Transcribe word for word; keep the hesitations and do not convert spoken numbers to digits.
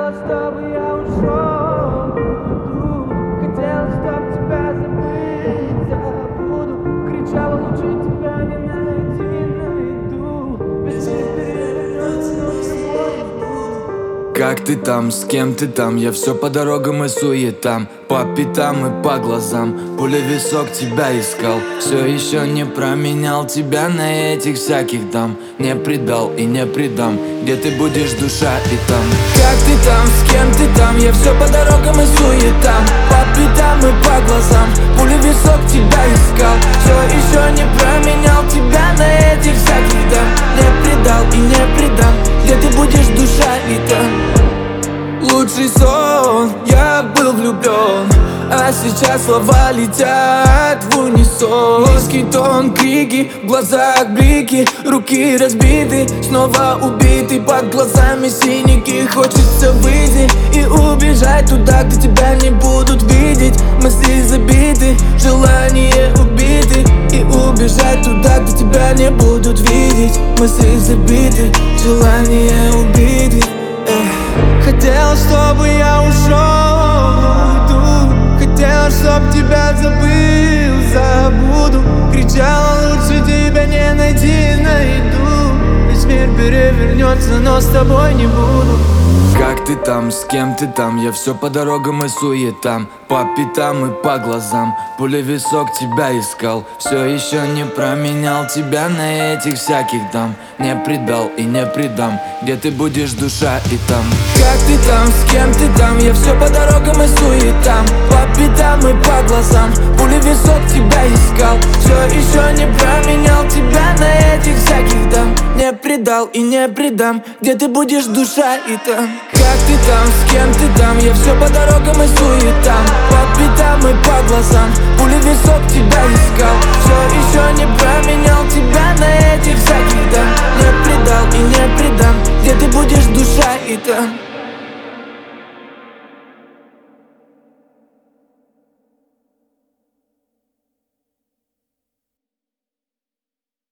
Хотелось, чтобы я ушел, уйду. Хотелось, чтоб тебя забыть, забуду. Кричала, лучше тебя не найти, найду. Весь мир перевернется, но с тобой не буду. Как ты там, с кем ты там? Я все по дорогам и суетам, по пятам и по глазам. Пуля в висок тебя искал, все еще не променял тебя на этих всяких дам. Не предал и не предам, где ты будешь, душа, и там. Как ты там, с кем ты там? Я все по дорогам и суетам, по пятам и по глазам. Пуля в висок тебя искал, все еще не променял тебя на этих всяких дам. Не предал и не предам, где ты будешь, душа, и там. Лучший сон, я был влюблен, а сейчас слова летят в унисон. Низкий тон, крики, в глазах блики, руки разбиты, снова убиты, под глазами синяки. Хочется выйти и убежать туда, где тебя не будут видеть. Мысли забиты, желания убиты, и убежать туда, где тебя не будут видеть. Мысли забиты, желания убиты. Хотел, чтобы я ушел, уйду. Хотел, чтоб тебя забыл, забуду. Кричала, лучше тебя не найти, найду. Весь мир перевернется, но с тобой не буду. Как ты там, с кем ты там? Я все по дорогам и суетам, по пятам и по глазам. Пуля в висок тебя искал, все еще не променял тебя на этих всяких дам. Не предал и не предам, где ты будешь, душа, и там. Как ты там, с кем ты там? Я все по дорогам и суетам, по пятам и по глазам. Пуля в висок тебя искал, все еще не променял тебя на этих всяких дам. Не предал и не предам, где ты будешь, душа, и там. Как ты там, с кем ты там? Я все по дорогам и суетам, по пятам и по глазам. Пуля в висок тебя искал, все еще не променял тебя на этих всяких дам. Не предал и не предам, где ты будешь, душа, и там.